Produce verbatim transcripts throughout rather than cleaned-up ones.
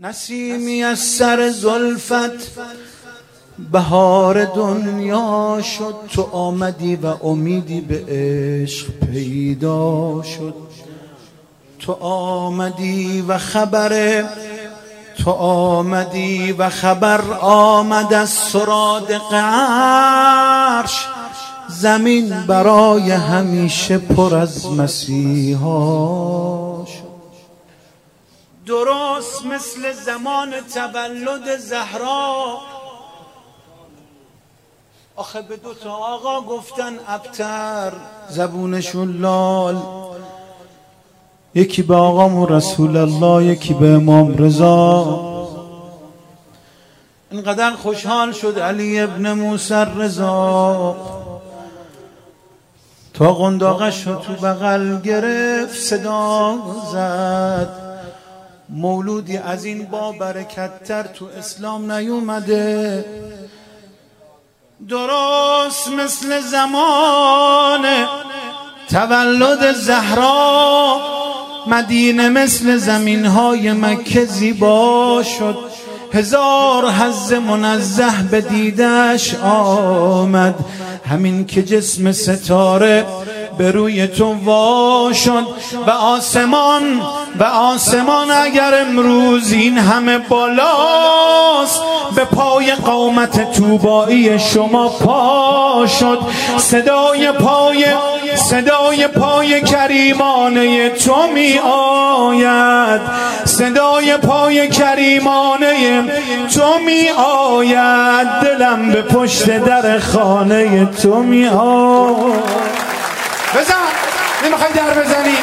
نسیمی از سر زلفت بهار دنیا شد، تو آمدی و امیدی به عشق پیدا شد. تو آمدی و خبر تو آمدی و خبر آمد از سرادق عرش، زمین برای همیشه پر از مسیحا شد. درست مثل زمان تولد زهرا، آخه به دو تا آقا گفتن ابتر زبونشون لال، یکی به آقامون رسول الله، یکی به امام رضا. اینقدر خوشحال شد علی ابن موسی رضا تا قنداقش رو تو بغل گرفت، صدا زد مولودی از این با برکت‌تر تو اسلام نیومده. درست مثل زمان تولد زهرا، مدینه مثل زمین‌های مکه زیبا شد. هزار حظ منزه به دیدش آمد، همین که جسم ستاره به روی تو وا شد. و آسمان و آسمان اگر امروز این همه بالاست، به پای قامت طوبایی شما پا شد. صدای پای صدای پای کریمانه تو می آید، صدای پای کریمانه تو می آید، دلم به پشت در خانه تو می آید. بزن، نمیخوای در بزنی؟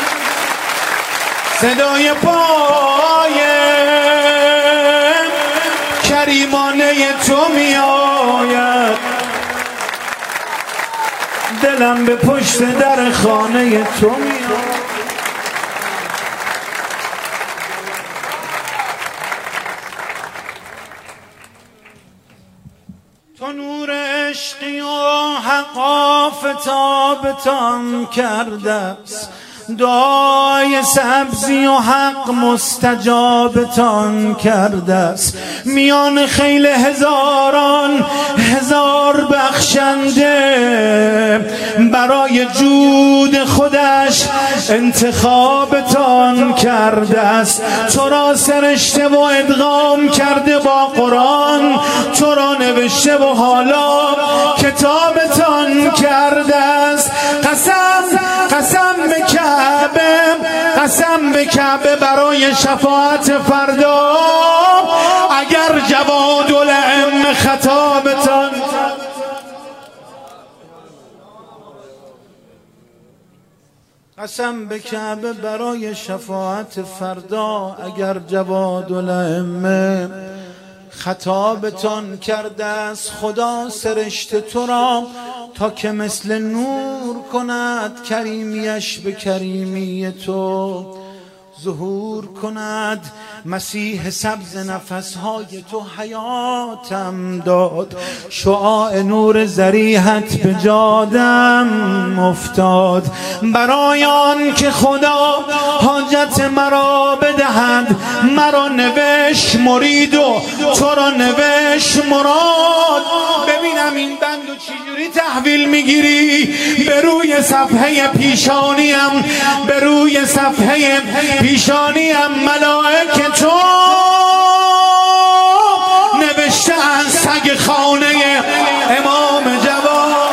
صدای پای کریمانه تو می آید، دلم به پشت در خانه تو می آید. تو نور عشقی و حقا فتابتان کرده است، دعای سبزی و حق مستجابتان کرده است. میان خیل هزاران هزار بخشنده، برای جود خودش انتخابتان کرده است. تو را سرشته و ادغام کرده با قرآن، تو را نوشته و حالا کتابتان کرده است. قسم قسم به کعبه، قسم به کعبه برای شفاعت فردا، اگر جواد الائمه خطابتان قسم به کعبه برای شفاعت فردا، اگر جواد الائمه خطابتان کرده است. خدا سرشته تو را تا که مثل نور کند، کریمیش به کریمی تو ظهور کند. مسیح سبز نفسهای تو حیاتم داد، شعاع نور ذریحت به جادم افتاد. برای آن که خدا حاجت مرا بدهد، مرا نوشت مرید و تو را نوشت مراد. ببینم این بندو چجوری تحویل میگیری. به روی صفحه پیشانیم به روی صفحه پیشانیم ملائکه تو نوشته از سگ خانه امام جواد.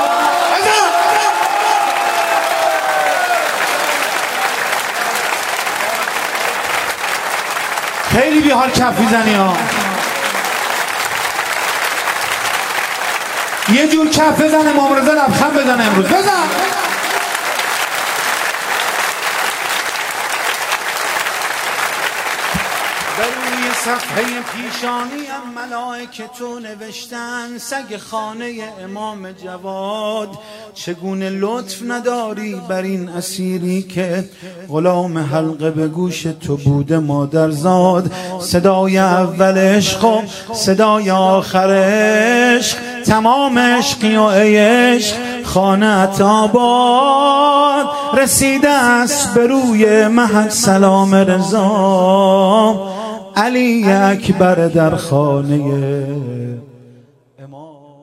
خیلی بی حال کف میزنی ها، یه جور کف بزن امام رضا لبخند بزنه امروز. بزن بروی صفحه پیشانیم ملائکه تو نوشتن سگ خانه امام جواد. چگونه لطف نداری بر این اسیری که غلام حلقه به گوش تو بوده مادرزاد. صدای اول عشق و صدای آخر عشق، تمام عشقی و عشق خانه‌ات آباد. رسیده است به روی مهد سلام رضا، علی اکبر در خانه امام.